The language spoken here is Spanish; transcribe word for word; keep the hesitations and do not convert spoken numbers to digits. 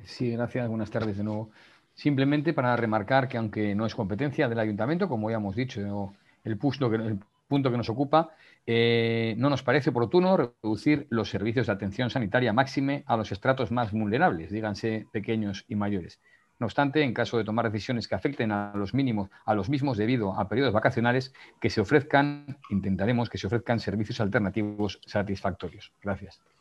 Sí, gracias. Buenas tardes de nuevo. Simplemente para remarcar que aunque no es competencia del ayuntamiento, como ya hemos dicho, el punto que, el punto que nos ocupa, eh, no nos parece oportuno reducir los servicios de atención sanitaria máxime a los estratos más vulnerables, díganse pequeños y mayores. No obstante, en caso de tomar decisiones que afecten a los mínimos, a los mismos debido a periodos vacacionales, que se ofrezcan, intentaremos que se ofrezcan servicios alternativos satisfactorios. Gracias.